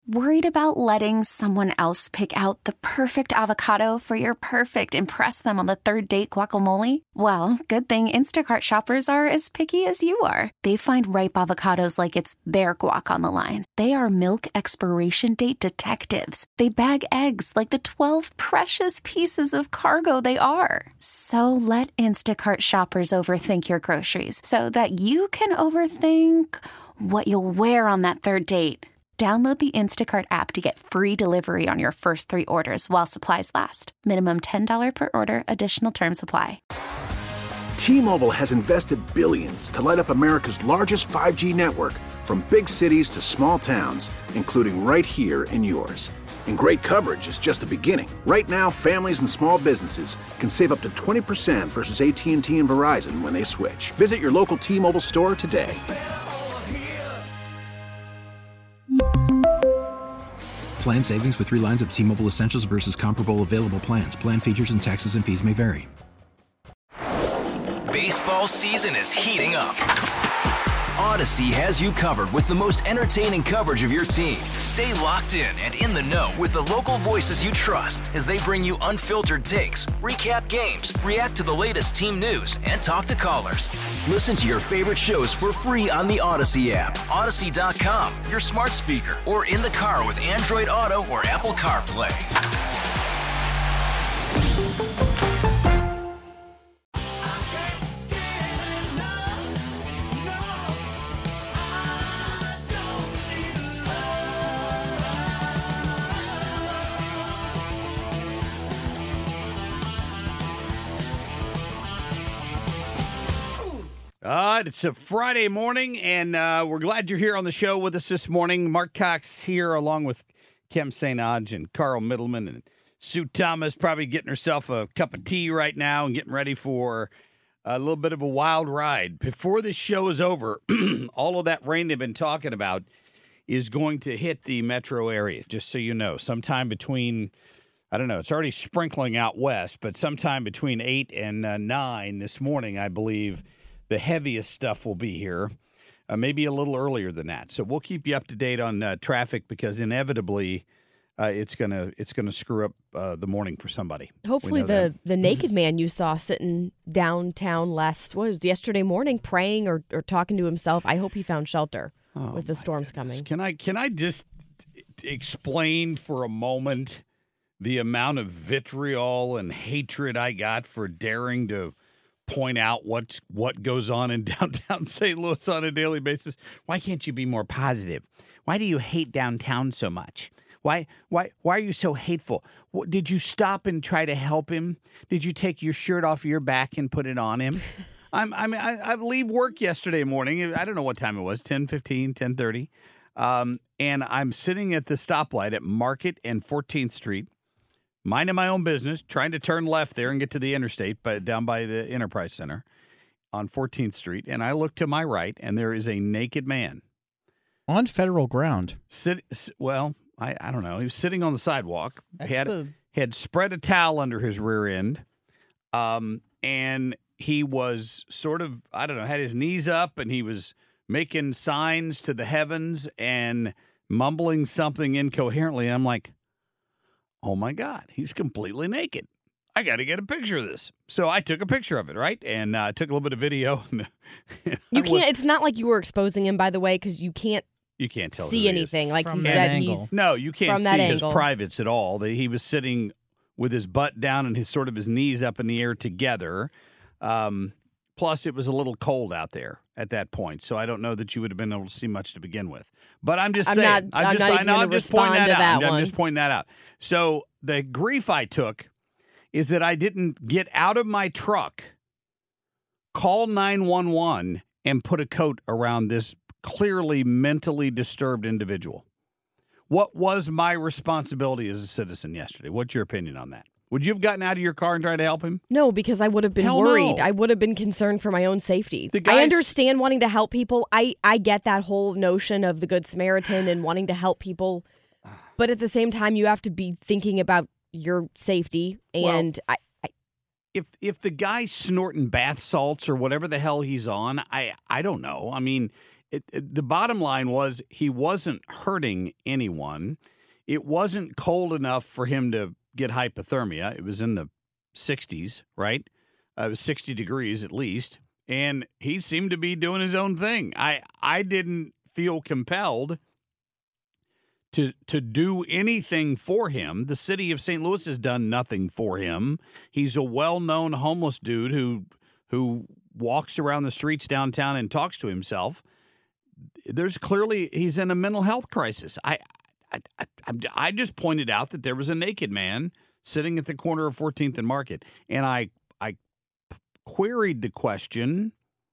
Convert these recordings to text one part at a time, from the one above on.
Worried about letting someone else pick out the perfect avocado for your perfect impress them on the third date guacamole? Well, good thing Instacart shoppers are as picky as you are. They find ripe avocados like it's their guac on the line. They are milk expiration date detectives. They bag eggs like the 12 precious pieces of cargo they are. So let Instacart shoppers overthink your groceries so that you can overthink what you'll wear on that third date. Download the Instacart app to get free delivery on your first 3 orders while supplies last. Minimum $10 per order. Additional terms apply. T-Mobile has invested billions to light up America's largest 5G network, from big cities to small towns, including right here in yours. And great coverage is just the beginning. Right now, families and small businesses can save up to 20% versus AT&T and Verizon when they switch. Visit your local T-Mobile store today. Plan savings with 3 lines of T-Mobile Essentials versus comparable available plans. Plan features and taxes and fees may vary. Baseball season is heating up. Odyssey has you covered with the most entertaining coverage of your team. Stay locked in and in the know with the local voices you trust as they bring you unfiltered takes, recap games, react to the latest team news, and talk to callers. Listen to your favorite shows for free on the Odyssey app, Odyssey.com, your smart speaker, or in the car with Android Auto or Apple CarPlay. It's a Friday morning, and we're glad you're here on the show with us this morning. Mark Cox here, along with Kim St. Onge and Carl Middleman, and Sue Thomas probably getting herself a cup of tea right now and getting ready for a little bit of a wild ride. Before this show is over, all of that rain they've been talking about is going to hit the metro area, just so you know. Sometime between, I don't know, it's already sprinkling out west, but sometime between 8 and 9 this morning, I believe, the heaviest stuff will be here, maybe a little earlier than that. So we'll keep you up to date on traffic, because inevitably it's gonna screw up the morning for somebody. Hopefully the naked man you saw sitting downtown yesterday morning praying or talking to himself, I hope he found shelter with the storms coming. Can I just explain for a moment the amount of vitriol and hatred I got for daring to point out what goes on in downtown St. Louis on a daily basis? Why can't you be more positive? Why do you hate downtown so much? Why are you so hateful? Did you stop and try to help him? Did you take your shirt off your back and put it on him? I leave work yesterday morning. I don't know what time it was, 10:15, 10:30. And I'm sitting at the stoplight at Market and 14th Street, minding my own business, trying to turn left there and get to the interstate, but down by the Enterprise Center on 14th Street. And I look to my right, and there is a naked man on federal ground. I don't know. He was sitting on the sidewalk. Had spread a towel under his rear end, and he was sort of, I don't know, had his knees up, and he was making signs to the heavens and mumbling something incoherently. And I'm like, oh, my God, he's completely naked. I got to get a picture of this. So I took a picture of it, right? And took a little bit of video. You can't. It's not like you were exposing him, by the way, because you can't tell see anything. Like from he that said, angle. No, you can't from that see his angle. privates at all. He was sitting with his butt down and his knees up in the air together. Plus, it was a little cold out there at that point, so I don't know that you would have been able to see much to begin with. But I'm just saying. I'm just pointing that out. I'm just pointing that out. So the grief I took is that I didn't get out of my truck, call 911, and put a coat around this clearly mentally disturbed individual. What was my responsibility as a citizen yesterday? What's your opinion on that? Would you have gotten out of your car and tried to help him? No, because I would have been Hell worried. no. I would have been concerned for my own safety. The guys- I understand wanting to help people. I get that whole notion of the Good Samaritan and wanting to help people. But at the same time, you have to be thinking about your safety. And If the guy's snorting bath salts or whatever the hell he's on, I don't know. I mean, the bottom line was he wasn't hurting anyone. It wasn't cold enough for him to get hypothermia. It was in the 60s, right? It was 60 degrees at least. And he seemed to be doing his own thing. I didn't feel compelled to do anything for him. The city of St. Louis has done nothing for him. He's a well-known homeless dude who walks around the streets downtown and talks to himself. There's clearly he's in a mental health crisis. I just pointed out that there was a naked man sitting at the corner of 14th and Market, and I queried the question.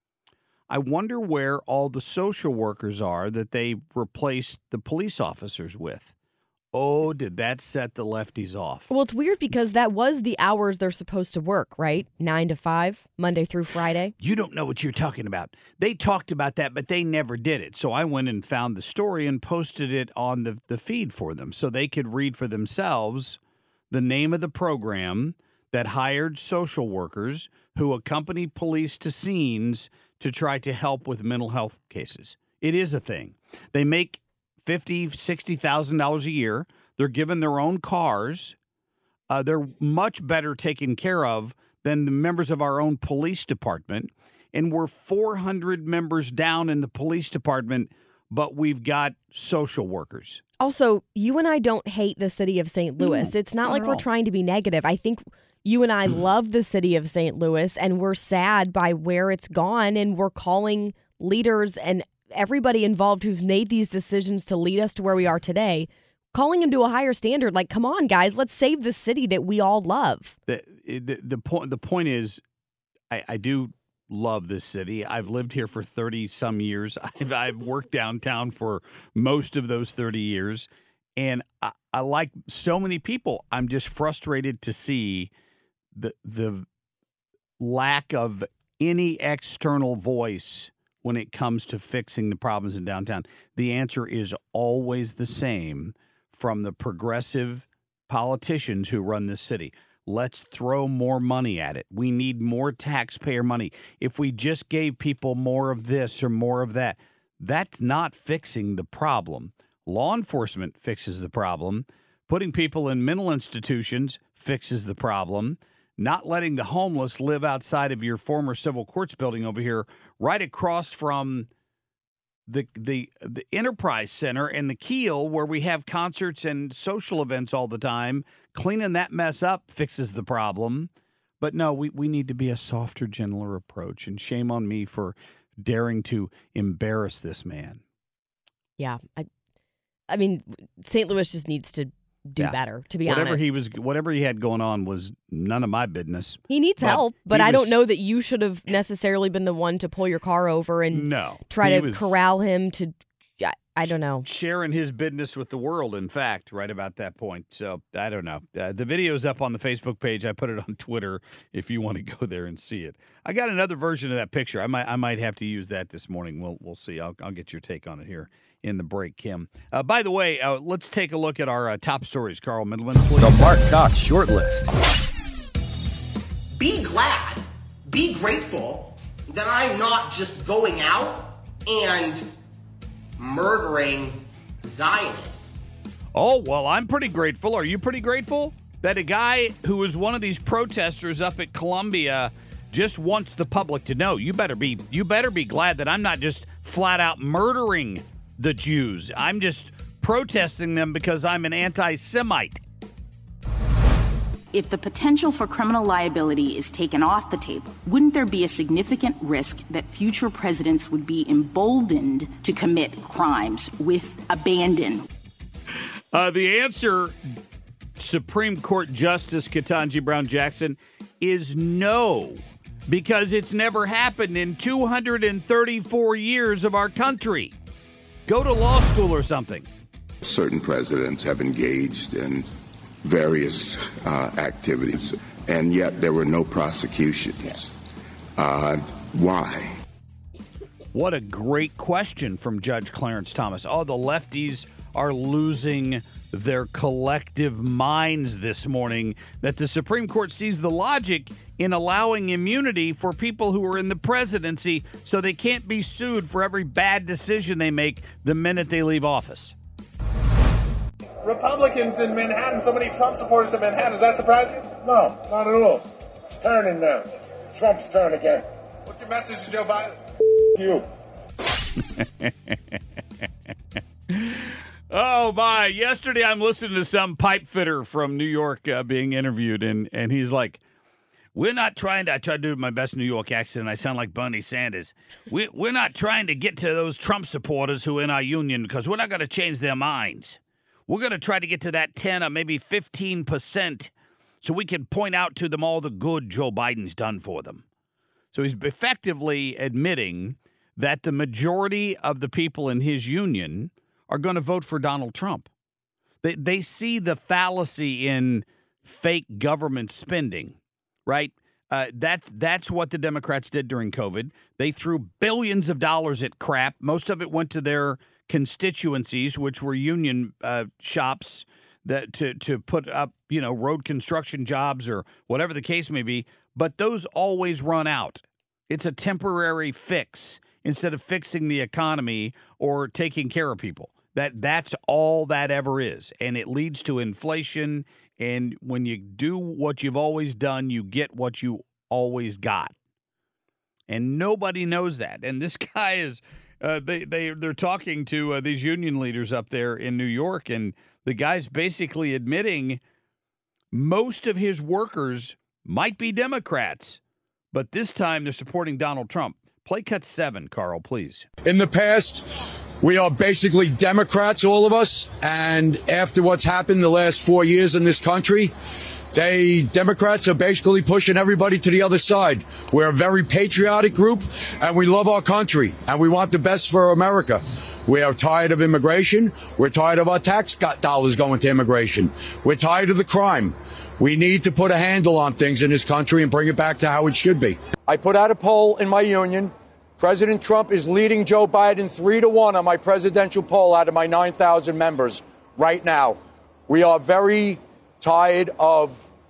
I wonder where all the social workers are that they replaced the police officers with. Oh, did that set the lefties off? Well, it's weird because that was the hours they're supposed to work, right? 9 to 5, Monday through Friday. You don't know what you're talking about. They talked about that, but they never did it. So I went and found the story and posted it on the feed for them so they could read for themselves the name of the program that hired social workers who accompany police to scenes to try to help with mental health cases. It is a thing. They make $50,000, $60,000 a year. They're given their own cars. They're much better taken care of than the members of our own police department. And we're 400 members down in the police department, but we've got social workers. Also, you and I don't hate the city of St. Louis. It's not like we're trying to be negative. I think you and I love the city of St. Louis, and we're sad by where it's gone, and we're calling leaders and everybody involved who's made these decisions to lead us to where we are today, calling them to a higher standard. Like, come on, guys, let's save the city that we all love. The point is, I do love this city. I've lived here for 30-some years. I've worked downtown for most of those 30 years, and I like so many people. I'm just frustrated to see the lack of any external voice when it comes to fixing the problems in downtown. The answer is always the same from the progressive politicians who run this city. Let's throw more money at it. We need more taxpayer money. If we just gave people more of this or more of that, that's not fixing the problem. Law enforcement fixes the problem. Putting people in mental institutions fixes the problem. Not letting the homeless live outside of your former civil courts building over here, right across from the Enterprise Center and the Keel, where we have concerts and social events all the time. Cleaning that mess up fixes the problem. But no, we need to be a softer, gentler approach. And shame on me for daring to embarrass this man. Yeah. I mean, St. Louis just needs to do better, to be honest. Whatever he had going on was none of my business. He needs help, but I don't know that you should have necessarily been the one to pull your car over and try to corral him to, I don't know. Sharing his business with the world, in fact, right about that point. So, I don't know. The video's up on the Facebook page. I put it on Twitter if you want to go there and see it. I got another version of that picture. I might have to use that this morning. We'll see. I'll get your take on it here in the break, Kim. By the way, let's take a look at our top stories. Carl Middleman, please. The Mark Cox short list. Be glad, be grateful that I'm not just going out and murdering Zionists. Oh, well, I'm pretty grateful. Are you pretty grateful that a guy who was one of these protesters up at Columbia just wants the public to know? You better be glad that I'm not just flat out murdering the Jews. I'm just protesting them because I'm an anti-Semite. If the potential for criminal liability is taken off the table, wouldn't there be a significant risk that future presidents would be emboldened to commit crimes with abandon? The answer, Supreme Court Justice Ketanji Brown Jackson, is no, because it's never happened in 234 years of our country. Go to law school or something. Certain presidents have engaged in various activities, and yet there were no prosecutions. Why? What a great question from Judge Clarence Thomas. Oh, the lefties are losing their collective minds this morning that the Supreme Court sees the logic in allowing immunity for people who are in the presidency so they can't be sued for every bad decision they make the minute they leave office. Republicans in Manhattan, so many Trump supporters in Manhattan, does that surprise you? No, not at all. It's turning now. Trump's turn again. What's your message to Joe Biden? You. Oh, my. Yesterday I'm listening to some pipe fitter from New York being interviewed, and he's like, we're not trying to, I try to do my best New York accent, I sound like Bernie Sanders. We're not trying to get to those Trump supporters who are in our union because we're not going to change their minds. We're going to try to get to that 10 or maybe 15% so we can point out to them all the good Joe Biden's done for them. So he's effectively admitting that the majority of the people in his union are going to vote for Donald Trump. They see the fallacy in fake government spending, right? That's what the Democrats did during COVID. They threw billions of dollars at crap. Most of it went to their constituencies, which were union shops that to put up, road construction jobs or whatever the case may be. But those always run out. It's a temporary fix instead of fixing the economy or taking care of people. That's all that ever is. And it leads to inflation. And when you do what you've always done, you get what you always got. And nobody knows that. And this guy is they're talking to these union leaders up there in New York, and the guy's basically admitting most of his workers might be Democrats, but this time they're supporting Donald Trump. Play cut 7, Carl, please. In the past, we are basically Democrats, all of us, and after what's happened the last 4 years in this country, Democrats are basically pushing everybody to the other side. We're a very patriotic group, and we love our country, and we want the best for America. We are tired of immigration. We're tired of our tax dollars going to immigration. We're tired of the crime. We need to put a handle on things in this country and bring it back to how it should be. I put out a poll in my union. President Trump is leading Joe Biden 3-1 on my presidential poll out of my 9,000 members right now. We are very tired of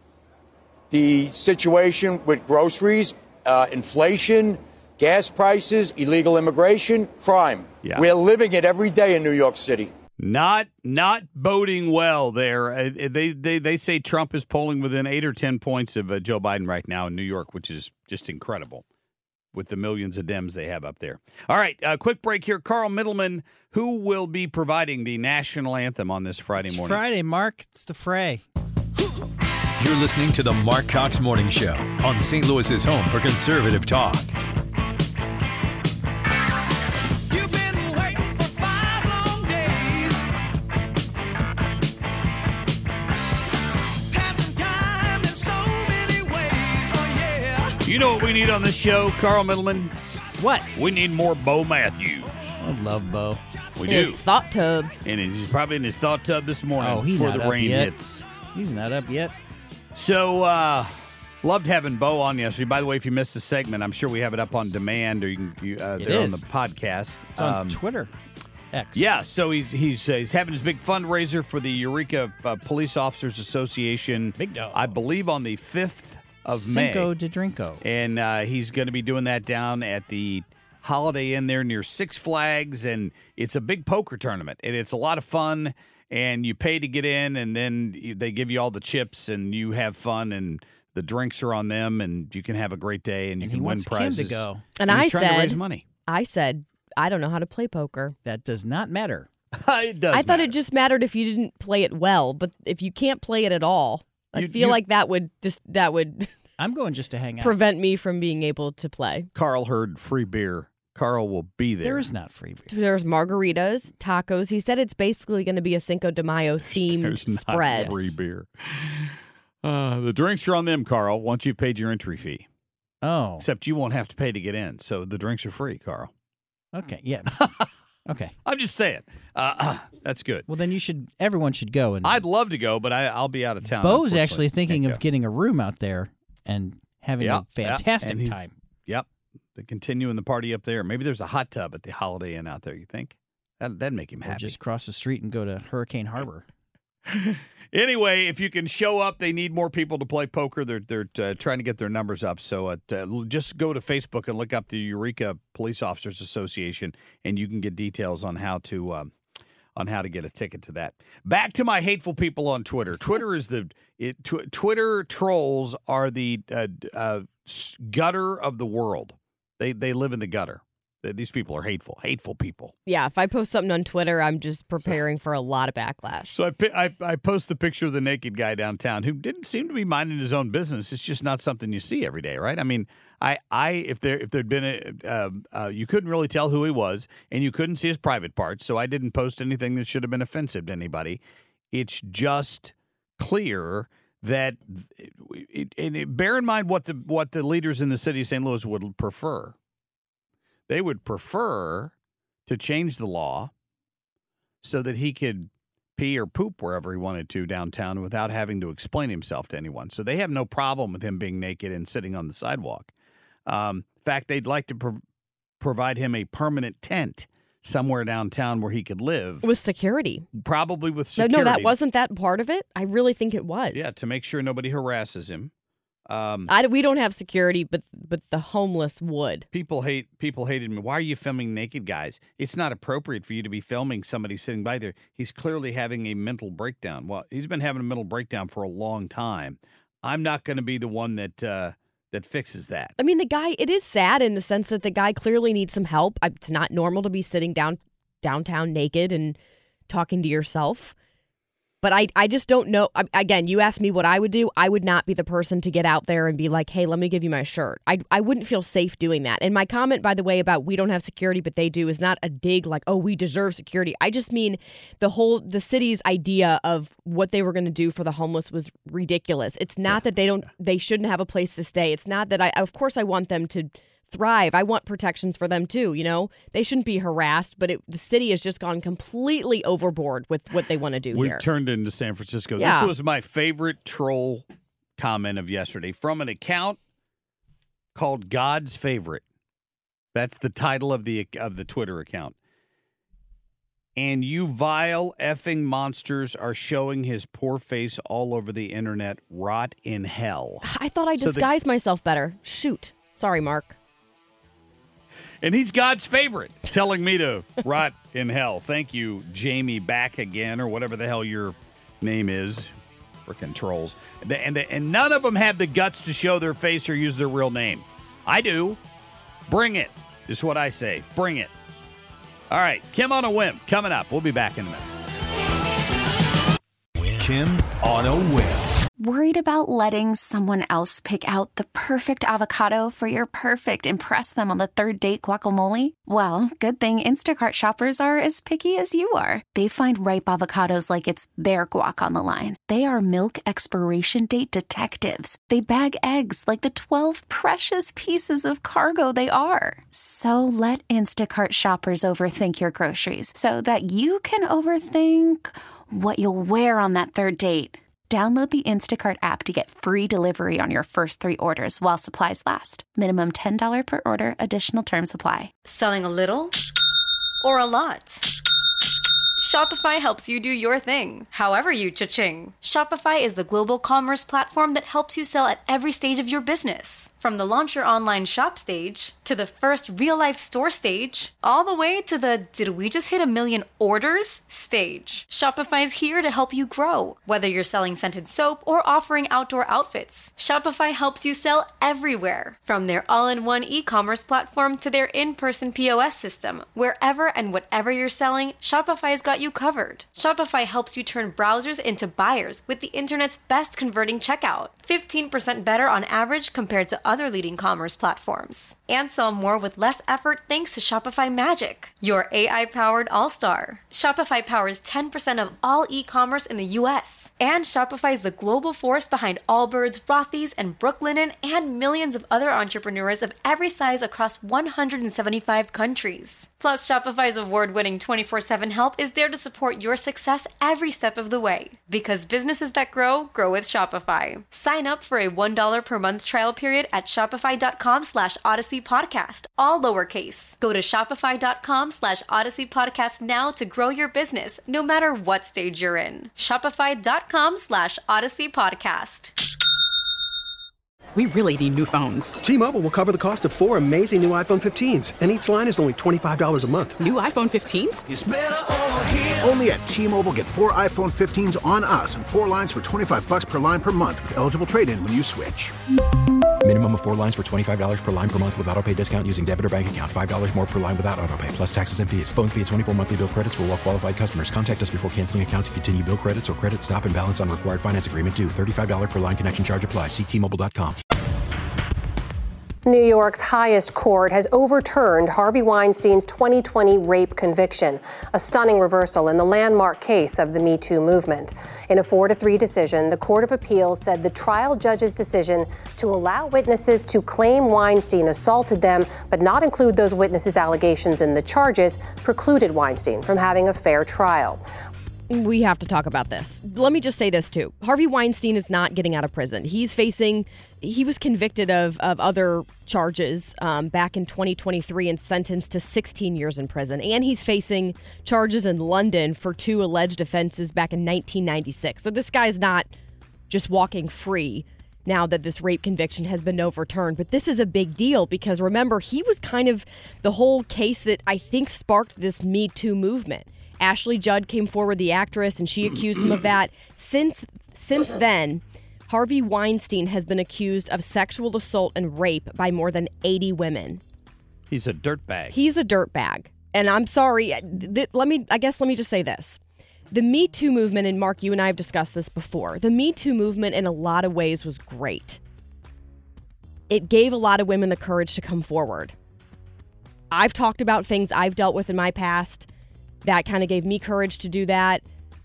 the situation with groceries, inflation, gas prices, illegal immigration, crime. Yeah. We're living it every day in New York City. Not boding well there. They say Trump is polling within 8 or 10 points of Joe Biden right now in New York, which is just incredible with the millions of Dems they have up there. All right, quick break here. Carl Middleman, who will be providing the national anthem on this Friday morning? It's Friday, Mark. It's the fray. You're listening to the Mark Cox Morning Show on St. Louis's home for conservative talk. You've been waiting for 5 long days. Passing time in so many ways. Oh, yeah. You know what we need on this show, Carl Middleman? What? We need more Bo Matthews. I love Bo. We in do. His thought tub. And he's probably in his thought tub this morning he's before not the rain yet. hits. He's not up yet. So, loved having Bo on yesterday. By the way, if you missed the segment, I'm sure we have it up on demand, or you can there on the podcast. It's on Twitter. X. Yeah, so he's having his big fundraiser for the Eureka Police Officers Association. Big dog. I believe on the 5th of May. Cinco de Drinko. And he's going to be doing that down at the Holiday Inn there near Six Flags, and it's a big poker tournament, and it's a lot of fun. And you pay to get in, and then they give you all the chips, and you have fun, and the drinks are on them, and you can have a great day, and you can win prizes. Kim to go. And he's I trying to raise said, money. I don't know how to play poker. That does not matter. It does. I thought it just mattered if you didn't play it well, but if you can't play it at all, I feel like that would I'm going just to hang out. prevent me from being able to play. Carl heard free beer. Carl will be there. There is not free beer. There's margaritas, tacos. He said it's basically going to be a Cinco de Mayo themed There's not spread. free beer. The drinks are on them, Carl, once you've paid your entry fee. Oh. Except you won't have to pay to get in, so the drinks are free, Carl. Okay, yeah. Okay. I'm just saying. That's good. Well, then everyone should go. And I'd love to go, but I'll be out of town. Bo's actually thinking of getting a room out there and having a fantastic time. Yep. They're continuing the party up there. Maybe there's a hot tub at the Holiday Inn out there, you think? That'd make him Or happy. just cross the street and go to Hurricane Harbor. Anyway, if you can show up, they need more people to play poker. They're trying to get their numbers up. So just go to Facebook and look up the Eureka Police Officers Association, and you can get details on how to get a ticket to that. Back to my hateful people on Twitter. Twitter is Twitter trolls are the gutter of the world. They live in the gutter. These people are hateful people. Yeah, if I post something on Twitter, I'm just preparing for a lot of backlash. So I post the picture of the naked guy downtown who didn't seem to be minding his own business. It's just not something you see every day, right? I mean, if there'd been you couldn't really tell who he was, and you couldn't see his private parts, so I didn't post anything that should have been offensive to anybody. It's just clear that, bear in mind what the leaders in the city of St. Louis would prefer. They would prefer to change the law so that he could pee or poop wherever he wanted to downtown without having to explain himself to anyone. So they have no problem with him being naked and sitting on the sidewalk. In fact, they'd like to provide him a permanent tent somewhere downtown where he could live. With security. Probably with security. No, that wasn't that part of it. I really think it was. Yeah, to make sure nobody harasses him. We don't have security, but the homeless would. People hated me. Why are you filming naked guys? It's not appropriate for you to be filming somebody sitting by there. He's clearly having a mental breakdown. Well, he's been having a mental breakdown for a long time. I'm not going to be the one that fixes that. I mean, the guy, it is sad in the sense that the guy clearly needs some help. It's not normal to be sitting downtown naked and talking to yourself. But I just don't know. Again, you asked me what I would do. I would not be the person to get out there and be like, hey, let me give you my shirt. I wouldn't feel safe doing that. And my comment, by the way, about we don't have security, but they do is not a dig like, oh, we deserve security. I just mean the city's idea of what they were going to do for the homeless was ridiculous. It's not that they shouldn't have a place to stay. It's not that of course I want them to thrive. I want protections for them too, They shouldn't be harassed, but the city has just gone completely overboard with what they want to do here. We've turned into San Francisco. Yeah. This was my favorite troll comment of yesterday from an account called God's Favorite. That's the title of the Twitter account. And you vile effing monsters are showing his poor face all over the internet. Rot in hell. I thought I disguised myself better. Shoot. Sorry, Mark. And he's God's favorite, telling me to rot in hell. Thank you, Jamie Back Again, or whatever the hell your name is. Frickin' trolls. And none of them have the guts to show their face or use their real name. I do. Bring it, is what I say. Bring it. All right, Kim on a Whim, coming up. We'll be back in a minute. Kim on a Whim. Worried about letting someone else pick out the perfect avocado for your perfect impress them on the third date guacamole? Well, good thing Instacart shoppers are as picky as you are. They find ripe avocados like it's their guac on the line. They are milk expiration date detectives. They bag eggs like the 12 precious pieces of cargo they are. So let Instacart shoppers overthink your groceries so that you can overthink what you'll wear on that third date. Download the Instacart app to get free delivery on your first 3 orders while supplies last. Minimum $10 per order. Additional terms apply. Selling a little or a lot? Shopify helps you do your thing, however you cha-ching. Shopify is the global commerce platform that helps you sell at every stage of your business. From the launch your online shop stage, to the first real-life store stage, all the way to the did we just hit 1 million orders stage. Shopify's here to help you grow. Whether you're selling scented soap or offering outdoor outfits, Shopify helps you sell everywhere. From their all-in-one e-commerce platform to their in-person POS system, wherever and whatever you're selling, Shopify's got you covered. Shopify helps you turn browsers into buyers with the internet's best converting checkout. 15% better on average compared to other leading commerce platforms. And sell more with less effort thanks to Shopify Magic, your AI-powered all-star. Shopify powers 10% of all e-commerce in the U.S. And Shopify is the global force behind Allbirds, Rothy's, and Brooklinen, and millions of other entrepreneurs of every size across 175 countries. Plus, Shopify's award-winning 24/7 help is there to support your success every step of the way. Because businesses that grow, grow with Shopify. Sign up for a $1 per month trial period at shopify.com/Odyssey Podcast, all lowercase. Go to shopify.com/Odyssey Podcast now to grow your business, no matter what stage you're in. Shopify.com/Odyssey Podcast. We really need new phones. T-Mobile will cover the cost of 4 amazing new iPhone 15s, and each line is only $25 a month. New iPhone 15s? It's better over here. Only at T-Mobile, get 4 iPhone 15s on us and 4 lines for $25 per line per month with eligible trade-in when you switch. Minimum of 4 lines for $25 per line per month with autopay discount using debit or bank account. $5 more per line without autopay, plus taxes and fees. Phone fee at 24 monthly bill credits for well-qualified customers. Contact us before canceling account to continue bill credits or credit stop and balance on required finance agreement due. $35 per line connection charge applies. See T-Mobile.com. New York's highest court has overturned Harvey Weinstein's 2020 rape conviction, a stunning reversal in the landmark case of the Me Too movement. In a 4-3 decision, the Court of Appeals said the trial judge's decision to allow witnesses to claim Weinstein assaulted them, but not include those witnesses' allegations in the charges, precluded Weinstein from having a fair trial. We have to talk about this. Let me just say this, too. Harvey Weinstein is not getting out of prison. He was convicted of other charges back in 2023 and sentenced to 16 years in prison. And he's facing charges in London for 2 alleged offenses back in 1996. So this guy's not just walking free now that this rape conviction has been overturned. But this is a big deal because, remember, he was kind of the whole case that I think sparked this Me Too movement. Ashley Judd came forward, the actress, and she accused him of that. Since then, Harvey Weinstein has been accused of sexual assault and rape by more than 80 women. He's a dirtbag. He's a dirtbag. And I'm sorry, let me just say this. The Me Too movement, and Mark, you and I have discussed this before, the Me Too movement in a lot of ways was great. It gave a lot of women the courage to come forward. I've talked about things I've dealt with in my past. That kind of gave me courage to do that.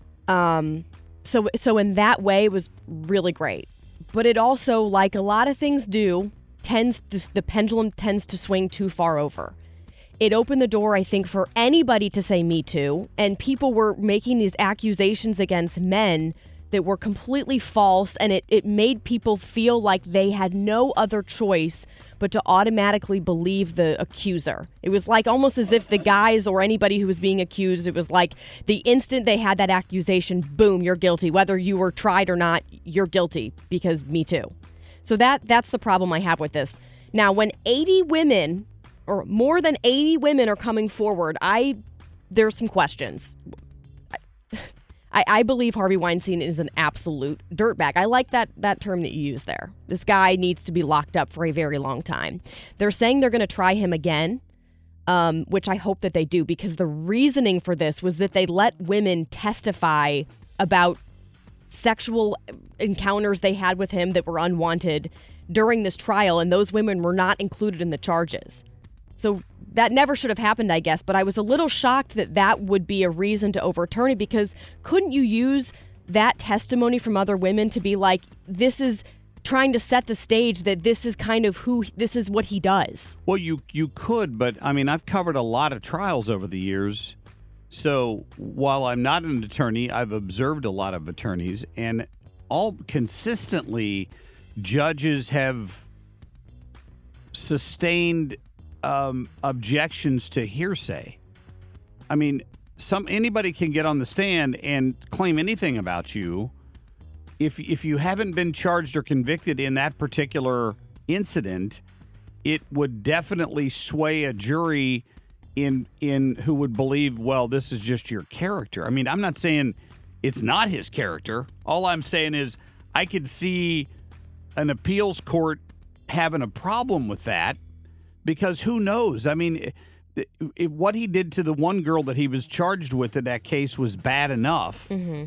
So in that way, it was really great. But it also, like a lot of things do, the pendulum tends to swing too far over. It opened the door, I think, for anybody to say Me Too, and people were making these accusations against men that were completely false, and it made people feel like they had no other choice but to automatically believe the accuser. It was like almost as if the guys or anybody who was being accused, it was like the instant they had that accusation, boom, you're guilty. Whether you were tried or not, you're guilty because Me Too. So that's the problem I have with this. Now, when 80 women or more than 80 women are coming forward, there's some questions. I believe Harvey Weinstein is an absolute dirtbag. I like that term that you used there. This guy needs to be locked up for a very long time. They're saying they're going to try him again, which I hope that they do, because the reasoning for this was that they let women testify about sexual encounters they had with him that were unwanted during this trial, and those women were not included in the charges. So that never should have happened, I guess, but I was a little shocked that would be a reason to overturn it, because couldn't you use that testimony from other women to be like, this is trying to set the stage that this is kind of this is what he does? Well, you could, but I mean, I've covered a lot of trials over the years. So while I'm not an attorney, I've observed a lot of attorneys, and all consistently judges have sustained objections to hearsay. I mean, anybody can get on the stand and claim anything about you. If you haven't been charged or convicted in that particular incident, it would definitely sway a jury in who would believe, well, this is just your character. I mean, I'm not saying it's not his character. All I'm saying is I could see an appeals court having a problem with that. Because who knows? I mean, what he did to the one girl that he was charged with in that case was bad enough. Mm-hmm.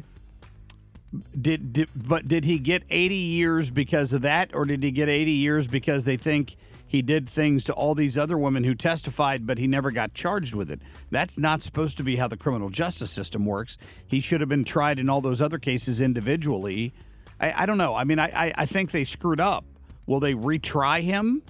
Did he get 80 years because of that, or did he get 80 years because they think he did things to all these other women who testified, but he never got charged with it? That's not supposed to be how the criminal justice system works. He should have been tried in all those other cases individually. I don't know. I mean, I think they screwed up. Will they retry him?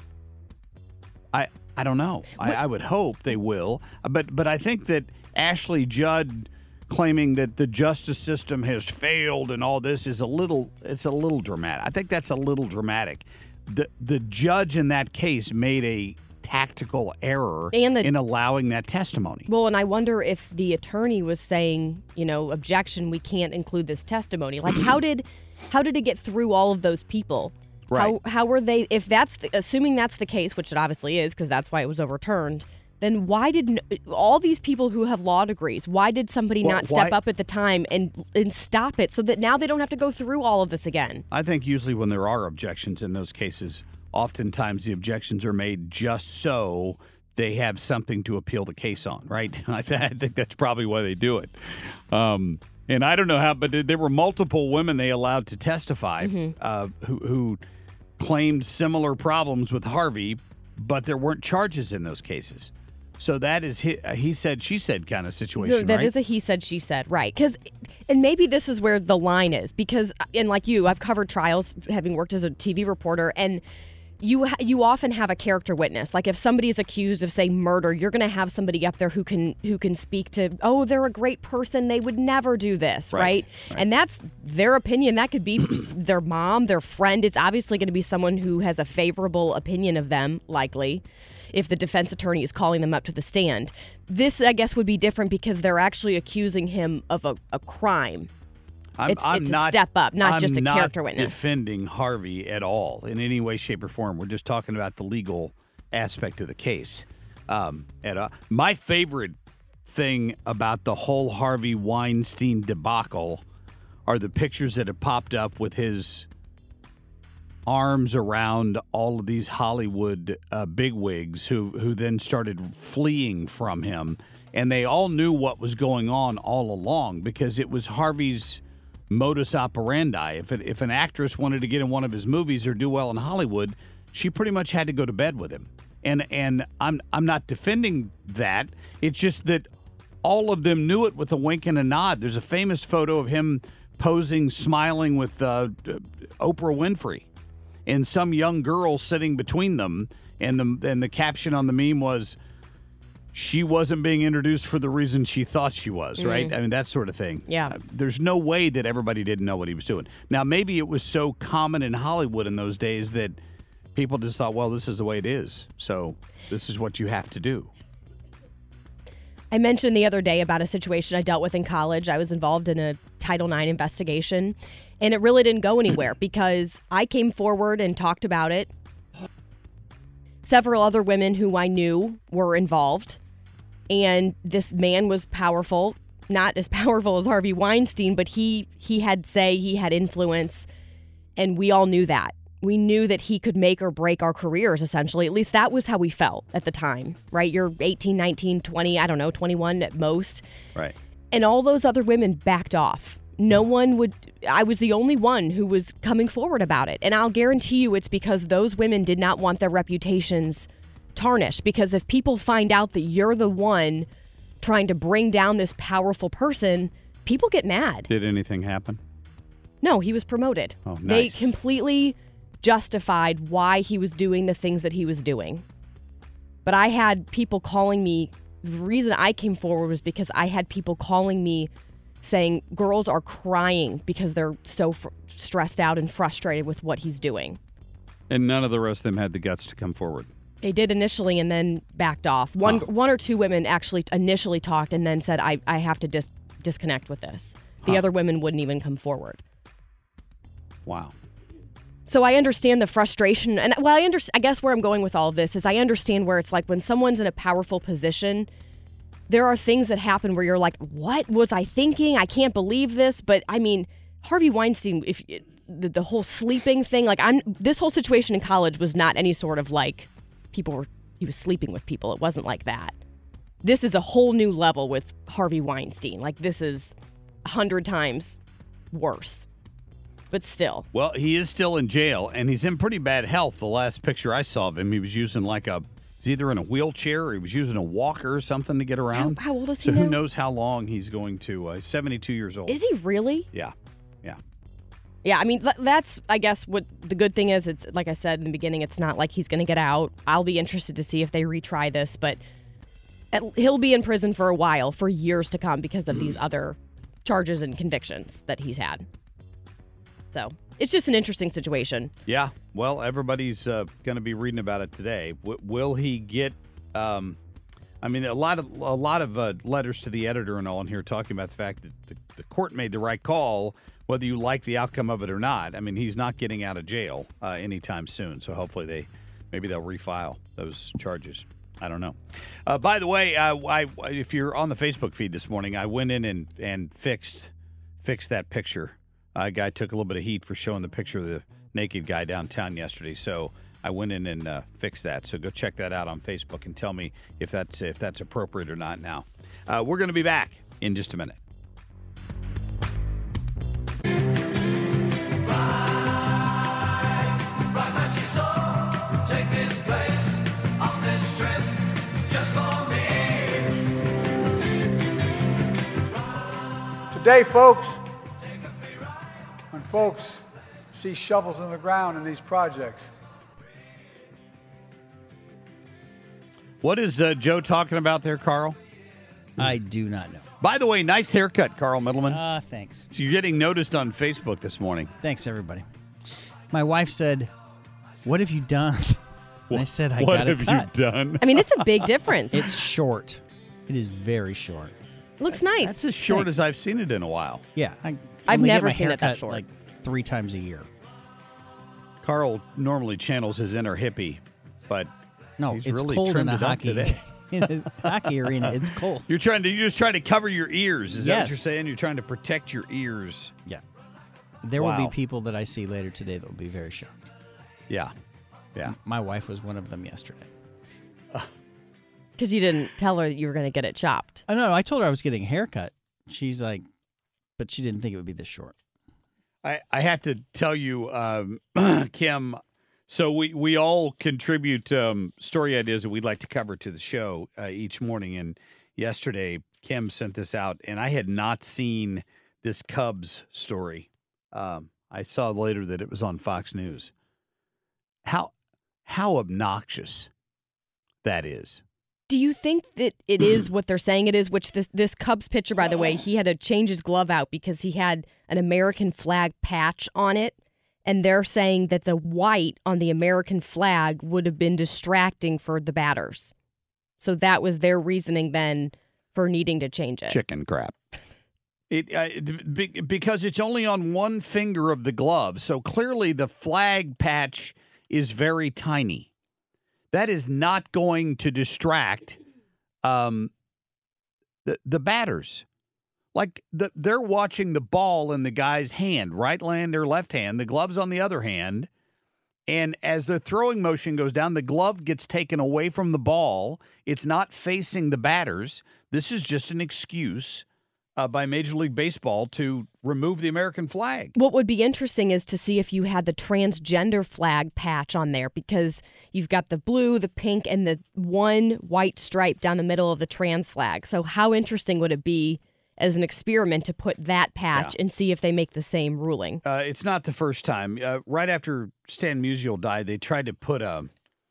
I don't know. I would hope they will. But I think that Ashley Judd claiming that the justice system has failed and all this is a little dramatic. I think that's a little dramatic. The judge in that case made a tactical error in allowing that testimony. Well, and I wonder if the attorney was saying, objection, we can't include this testimony. Like, how did it get through all of those people? Right. How were they, if that's, assuming that's the case, which it obviously is because that's why it was overturned, then why did all these people who have law degrees, why did somebody not step up at the time and stop it so that now they don't have to go through all of this again? I think usually when there are objections in those cases, oftentimes the objections are made just so they have something to appeal the case on, right? I think that's probably why they do it. And I don't know how, but there were multiple women they allowed to testify who claimed similar problems with Harvey, but there weren't charges in those cases. So that is he said, she said kind of situation, That right? is a he said, she said, right. And maybe this is where the line is because, and like you, I've covered trials having worked as a TV reporter, and you often have a character witness. Like if somebody's accused of, say, murder, you're going to have somebody up there who can speak to, oh, they're a great person, they would never do this, right? And that's their opinion. That could be their mom, their friend. It's obviously going to be someone who has a favorable opinion of them, likely, if the defense attorney is calling them up to the stand. This, I guess, would be different because they're actually accusing him of a crime. It's a step up, not just a character witness. I'm not defending Harvey at all in any way, shape, or form. We're just talking about the legal aspect of the case. My favorite thing about the whole Harvey Weinstein debacle are the pictures that have popped up with his arms around all of these Hollywood bigwigs who then started fleeing from him. And they all knew what was going on all along because it was Harvey's modus operandi. If an actress wanted to get in one of his movies or do well in Hollywood, she pretty much had to go to bed with him. And I'm not defending that. It's just that all of them knew it with a wink and a nod. There's a famous photo of him posing, smiling with Oprah Winfrey, and some young girl sitting between them. And the caption on the meme was, she wasn't being introduced for the reason she thought she was, right? I mean, that sort of thing. Yeah. There's no way that everybody didn't know what he was doing. Now, maybe it was so common in Hollywood in those days that people just thought, well, this is the way it is. So this is what you have to do. I mentioned the other day about a situation I dealt with in college. I was involved in a Title IX investigation, and it really didn't go anywhere because I came forward and talked about it. Several other women who I knew were involved. And this man was powerful, not as powerful as Harvey Weinstein, but he had say, he had influence, and we all knew that. We knew that he could make or break our careers, essentially. At least that was how we felt at the time, right? You're 18, 19, 20, I don't know, 21 at most. Right. And all those other women backed off. No one would, I was the only one who was coming forward about it. And I'll guarantee you it's because those women did not want their reputations tarnished, because if people find out that you're the one trying to bring down this powerful person, people get mad. Did anything happen? No, he was promoted. Oh, nice. They completely justified why he was doing the things that he was doing. But I had people calling me, the reason I came forward was because I had people calling me saying girls are crying because they're so stressed out and frustrated with what he's doing. And none of the rest of them had the guts to come forward. They did initially and then backed off. One or two women actually initially talked and then said, I have to disconnect with this. The other women wouldn't even come forward. Wow. So I understand the frustration. And well, I guess where I'm going with all of this is I understand where it's like when someone's in a powerful position, there are things that happen where you're like, what was I thinking? I can't believe this. But I mean, Harvey Weinstein, if the whole sleeping thing, like this whole situation in college was not any sort of like, he was sleeping with people. It wasn't like that. This is a whole new level with Harvey Weinstein. Like this is 100 times worse, but still. Well, he is still in jail and he's in pretty bad health. The last picture I saw of him, he was using he's either in a wheelchair or he was using a walker or something to get around. How old is he So now? who knows how long he's going to, he's 72 years old. Is he really? Yeah. Yeah, I mean, that's, I guess, what the good thing is. It's like I said in the beginning, it's not like he's going to get out. I'll be interested to see if they retry this, but He'll be in prison for a while, for years to come, because of these other charges and convictions that he's had. So it's just an interesting situation. Yeah. Well, everybody's going to be reading about it today. Will he get? I mean, a lot of letters to the editor and all in here talking about the fact that the court made the right call, whether you like the outcome of it or not. I mean, he's not getting out of jail anytime soon. So hopefully maybe they'll refile those charges. I don't know. By the way, if you're on the Facebook feed this morning, I went in and fixed that picture. A guy took a little bit of heat for showing the picture of the naked guy downtown yesterday, so I went in and fixed that. So go check that out on Facebook and tell me if that's appropriate or not now. We're going to be back in just a minute. Today, folks, when folks see shovels in the ground in these projects. What is Joe talking about there, Carl? I do not know. By the way, nice haircut, Carl Middleman. Thanks. So you're getting noticed on Facebook this morning. Thanks, everybody. My wife said, "What have you done?" And I said, "I got it cut." What have you done? I mean, it's a big difference. It's short. It is very short. Looks nice. That's as short as I've seen it in a while. Yeah. I've only never get my seen it that haircut short. like 3 times a year. Carl normally channels his inner hippie, but no, he's it's really cold in trimmed the it up hockey today. in the hockey arena. It's cold. You're just trying to cover your ears. Is that what Yes. you're saying? You're trying to protect your ears. Yeah. There will Wow. be people that I see later today that will be very shocked. Yeah. Yeah. My wife was one of them yesterday. Because you didn't tell her that you were going to get it chopped. Oh, no, I told her I was getting a haircut. She's like, but she didn't think it would be this short. I have to tell you, Kim, so we all contribute story ideas that we'd like to cover to the show each morning. And yesterday, Kim sent this out, and I had not seen this Cubs story. I saw later that it was on Fox News. How obnoxious that is. Do you think that it is what they're saying it is? Which this Cubs pitcher, by the way, he had to change his glove out because he had an American flag patch on it. And they're saying that the white on the American flag would have been distracting for the batters. So that was their reasoning then for needing to change it. Chicken crap. Because it's only on one finger of the glove. So clearly the flag patch is very tiny. That is not going to distract the batters. Like they're watching the ball in the guy's hand, right hand or left hand. The glove's on the other hand. And as the throwing motion goes down, the glove gets taken away from the ball. It's not facing the batters. This is just an excuse by Major League Baseball to remove the American flag. What would be interesting is to see if you had the transgender flag patch on there, because you've got the blue, the pink, and the one white stripe down the middle of the trans flag. So how interesting would it be as an experiment to put that patch and see if they make the same ruling? It's not the first time. Right after Stan Musial died, they tried to put a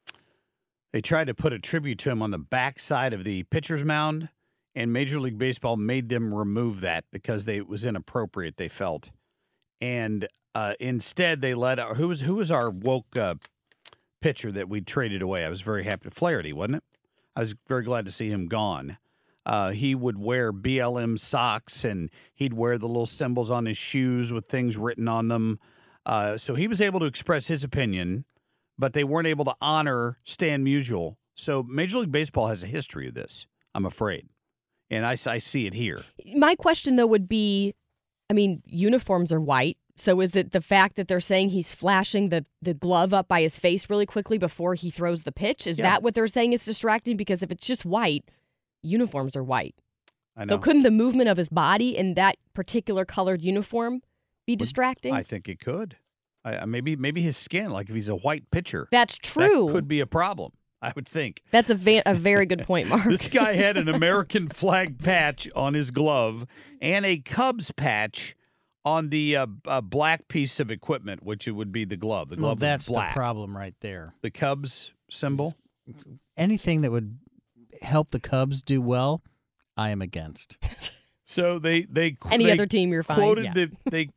tribute to him on the backside of the pitcher's mound. And Major League Baseball made them remove that because it was inappropriate, they felt. And instead, they let who was our woke pitcher that we traded away? I was very happy. Flaherty, wasn't it? I was very glad to see him gone. He would wear BLM socks, and he'd wear the little symbols on his shoes with things written on them. So he was able to express his opinion, but they weren't able to honor Stan Musial. So Major League Baseball has a history of this, I'm afraid. And I see it here. My question, though, would be, I mean, uniforms are white. So is it the fact that they're saying he's flashing the glove up by his face really quickly before he throws the pitch? Is that what they're saying is distracting? Because if it's just white, uniforms are white. I know. So couldn't the movement of his body in that particular colored uniform be distracting? I think it could. Maybe his skin, like if he's a white pitcher. That's true. That could be a problem, I would think. That's a very good point, Mark. This guy had an American flag patch on his glove and a Cubs patch on the black piece of equipment, which it would be the glove. The glove that's was black. The problem right there. The Cubs symbol? Anything that would help the Cubs do well, I am against. So they other team you're fine. Quoted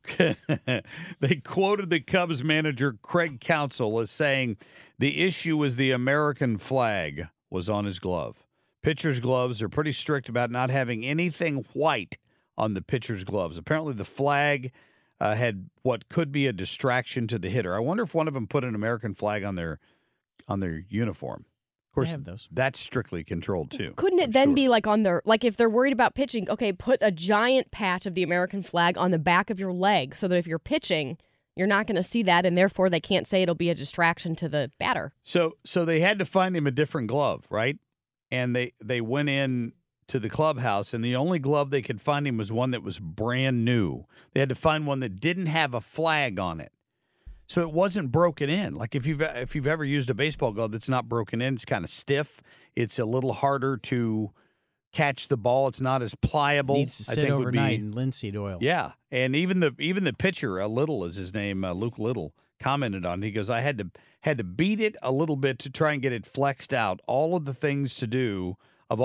they quoted the Cubs manager Craig Counsell as saying the issue was the American flag was on his glove. Pitcher's gloves are pretty strict about not having anything white on the pitcher's gloves. Apparently the flag had what could be a distraction to the hitter. I wonder if one of them put an American flag on their uniform. Of course, those. That's strictly controlled too. Couldn't it then be like on their, like if they're worried about pitching, okay, put a giant patch of the American flag on the back of your leg so that if you're pitching, you're not going to see that, and therefore they can't say it'll be a distraction to the batter. So they had to find him a different glove, right? And they went in to the clubhouse, and the only glove they could find him was one that was brand new. They had to find one that didn't have a flag on it. So it wasn't broken in. Like if you've ever used a baseball glove that's not broken in, it's kind of stiff. It's a little harder to catch the ball. It's not as pliable. Needs to sit overnight in linseed oil. Yeah, and even the pitcher, Little is his name, Luke Little, commented on it. He goes, I had to beat it a little bit to try and get it flexed out. Of all the things to do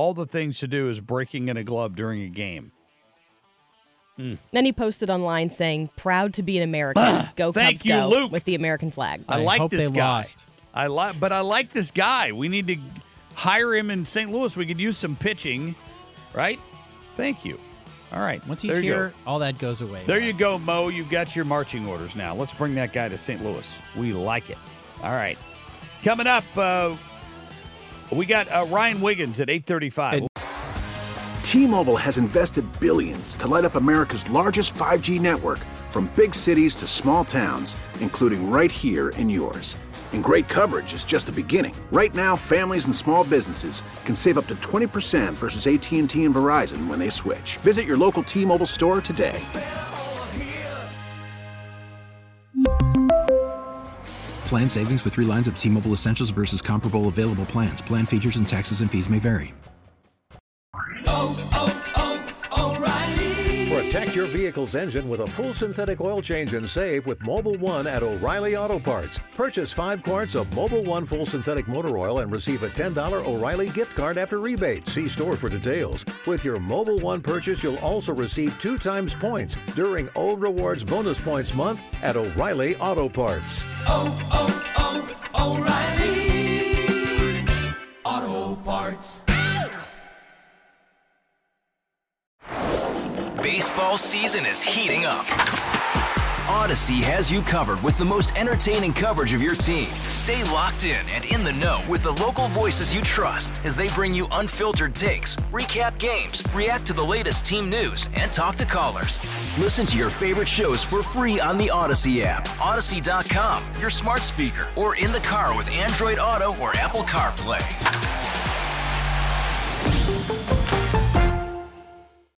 is breaking in a glove during a game. Then he posted online saying, "Proud to be an American. Go Cubs, go!" Luke. With the American flag. I like hope this they guy. lost. I like this guy. We need to hire him in St. Louis. We could use some pitching, right? Thank you. All right. Once he's here, all that goes away. There you go, Mo. You've got your marching orders now. Let's bring that guy to St. Louis. We like it. All right. Coming up, we got Ryan Wiggins at 8:35. T-Mobile has invested billions to light up America's largest 5G network, from big cities to small towns, including right here in yours. And great coverage is just the beginning. Right now, families and small businesses can save up to 20% versus AT&T and Verizon when they switch. Visit your local T-Mobile store today. Plan savings with 3 lines of T-Mobile Essentials versus comparable available plans. Plan features and taxes and fees may vary. Protect your vehicle's engine with a full synthetic oil change and save with Mobil 1 at O'Reilly Auto Parts. Purchase 5 quarts of Mobil 1 full synthetic motor oil and receive a $10 O'Reilly gift card after rebate. See store for details. With your Mobil 1 purchase, you'll also receive 2 times points during O Rewards Bonus Points Month at O'Reilly Auto Parts. O'Reilly Auto Parts. Baseball season is heating up. Odyssey has you covered with the most entertaining coverage of your team. Stay locked in and in the know with the local voices you trust as they bring you unfiltered takes, recap games, react to the latest team news, and talk to callers. Listen to your favorite shows for free on the Odyssey app, Odyssey.com, your smart speaker, or in the car with Android Auto or Apple CarPlay.